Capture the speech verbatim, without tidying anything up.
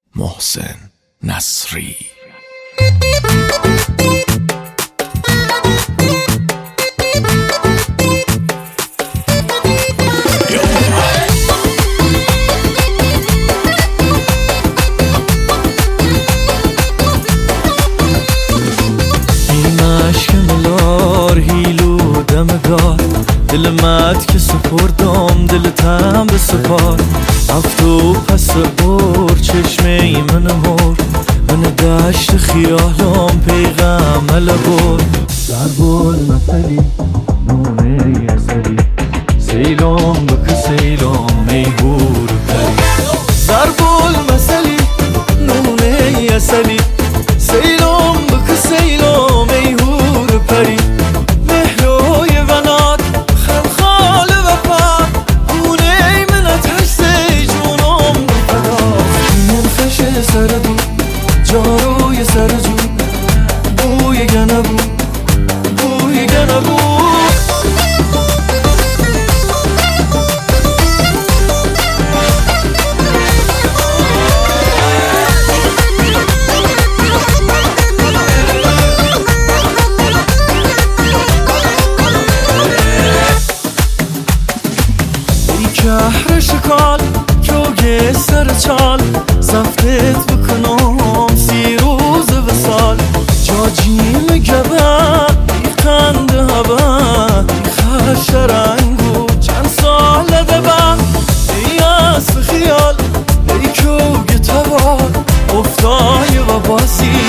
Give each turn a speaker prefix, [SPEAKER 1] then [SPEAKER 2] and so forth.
[SPEAKER 1] محسن نصری.
[SPEAKER 2] دل مد که سپردم دل تم به سپار افتو پس بر چشمه ای من مر من دشت خیالم پیغم لبر ضرب المثلی نونه یزلی سیلم بک سیلم میهور پری ضرب المثلی نونه یزلی سیلم بک سیلم میهور پری جاروی سرجو بوی گنبو بوی گنبو ای کهر شکال کوگ سر چال زفتت بکنم سی روز وصال جاجیم گبن ای قند هبن ای خش رنگو چند سال دبن ای اصف خیال ای کوگ تبال افتای و باسی